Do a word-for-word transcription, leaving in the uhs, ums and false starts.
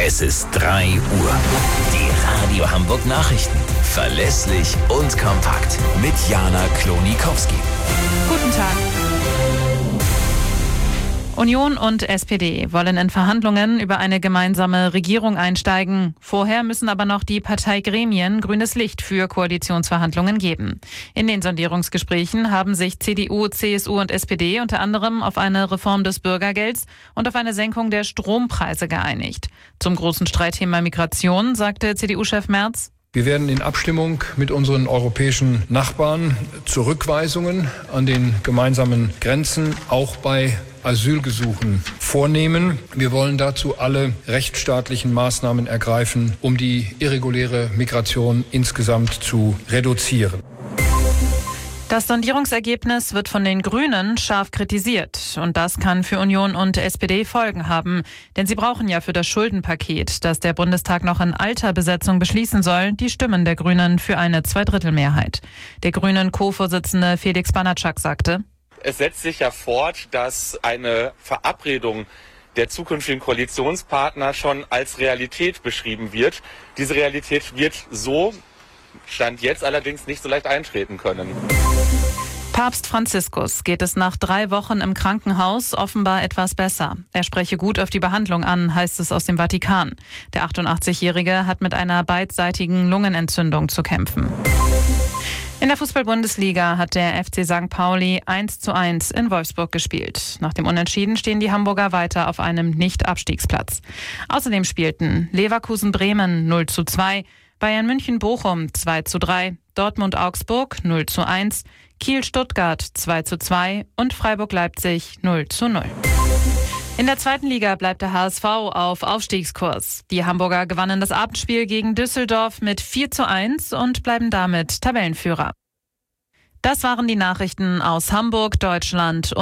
Es ist drei Uhr. Die Radio Hamburg Nachrichten. Verlässlich und kompakt. Mit Jana Klonikowski. Guten Tag. Union und S P D wollen in Verhandlungen über eine gemeinsame Regierung einsteigen. Vorher müssen aber noch die Parteigremien grünes Licht für Koalitionsverhandlungen geben. In den Sondierungsgesprächen haben sich C D U, C S U und S P D unter anderem auf eine Reform des Bürgergelds und auf eine Senkung der Strompreise geeinigt. Zum großen Streitthema Migration sagte C D U-Chef Merz: Wir werden in Abstimmung mit unseren europäischen Nachbarn Zurückweisungen an den gemeinsamen Grenzen auch bei Asylgesuchen vornehmen. Wir wollen dazu alle rechtsstaatlichen Maßnahmen ergreifen, um die irreguläre Migration insgesamt zu reduzieren. Das Sondierungsergebnis wird von den Grünen scharf kritisiert. Und das kann für Union und S P D Folgen haben. Denn sie brauchen ja für das Schuldenpaket, das der Bundestag noch in alter Besetzung beschließen soll, die Stimmen der Grünen für eine Zweidrittelmehrheit. Der Grünen Co-Vorsitzende Felix Banatschak sagte: Es setzt sich ja fort, dass eine Verabredung der zukünftigen Koalitionspartner schon als Realität beschrieben wird. Diese Realität wird so, Stand jetzt allerdings, nicht so leicht eintreten können. Papst Franziskus geht es nach drei Wochen im Krankenhaus offenbar etwas besser. Er spreche gut auf die Behandlung an, heißt es aus dem Vatikan. Der achtundachtzigjährige hat mit einer beidseitigen Lungenentzündung zu kämpfen. In der Fußball-Bundesliga hat der F C Sankt Pauli eins zu eins in Wolfsburg gespielt. Nach dem Unentschieden stehen die Hamburger weiter auf einem Nicht-Abstiegsplatz. Außerdem spielten Leverkusen-Bremen null zu zwei, Bayern München-Bochum zwei zu drei, Dortmund-Augsburg null zu eins, Kiel-Stuttgart zwei zu zwei und Freiburg-Leipzig null zu null. In der zweiten Liga bleibt der H S V auf Aufstiegskurs. Die Hamburger gewannen das Abendspiel gegen Düsseldorf mit vier zu eins und bleiben damit Tabellenführer. Das waren die Nachrichten aus Hamburg, Deutschland und